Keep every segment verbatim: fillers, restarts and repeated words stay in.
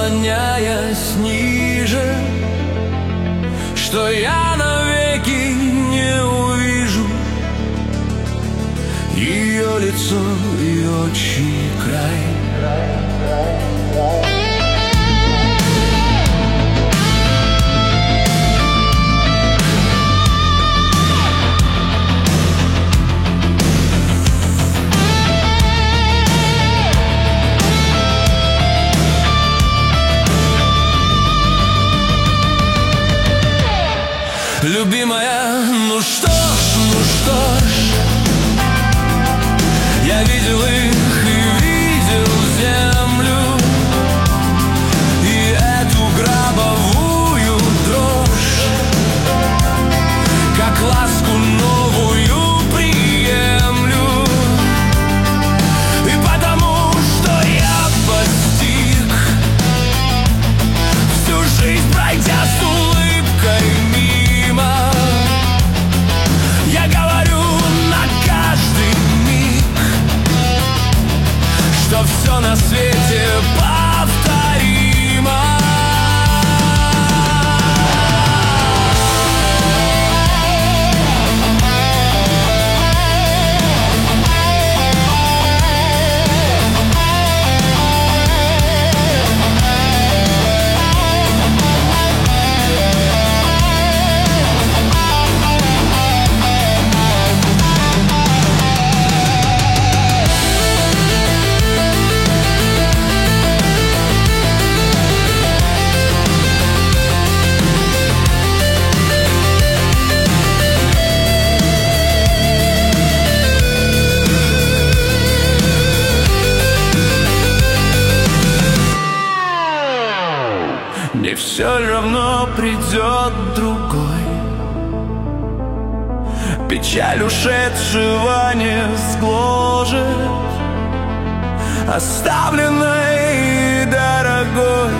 склоняясь ниже, что я навеки не увижу ее лицо и очи край. Любимая, ну что ж, ну что ж, я видел их и видел землю, и эту гробовую дрожь, как ласку новую приемлю. И потому, что я постиг, всю жизнь пройдя с улыбкой мимо, я говорю на каждый миг, что все на свете повторимо. Не все равно придет другой, печаль ушедшего не сгложит, оставленной дорогой,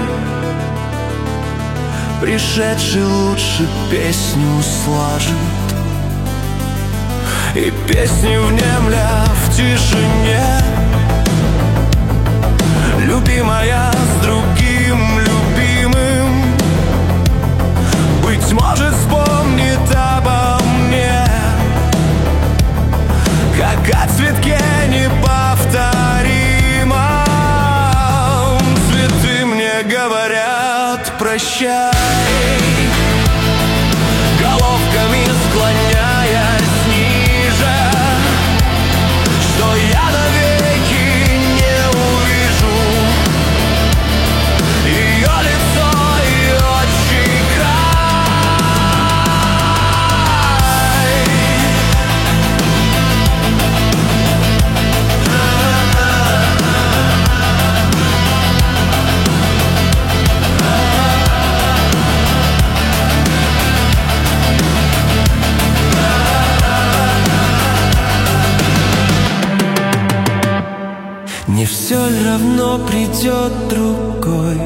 пришедший лучше песню сложит. И песни внемля в тишине, любимая с другим любимым, быть может, вспомнит обо мне, как о цветке неповторимом. Цветы мне говорят прощай, головками склоняясь ниже, что я навеки не увижу ее лицо и очи край. Не все равно придет другой,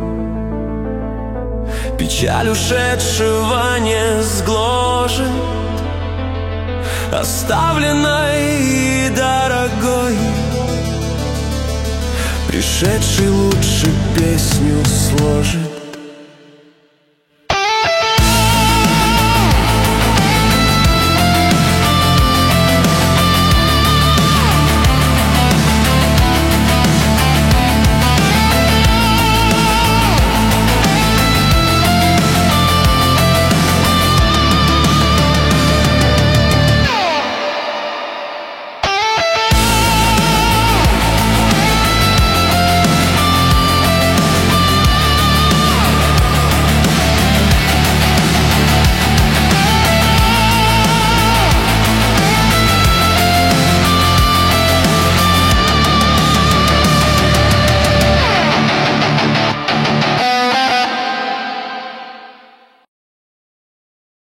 печаль ушедшего не сгложит, оставленной дорогой, пришедший лучше песню сложит.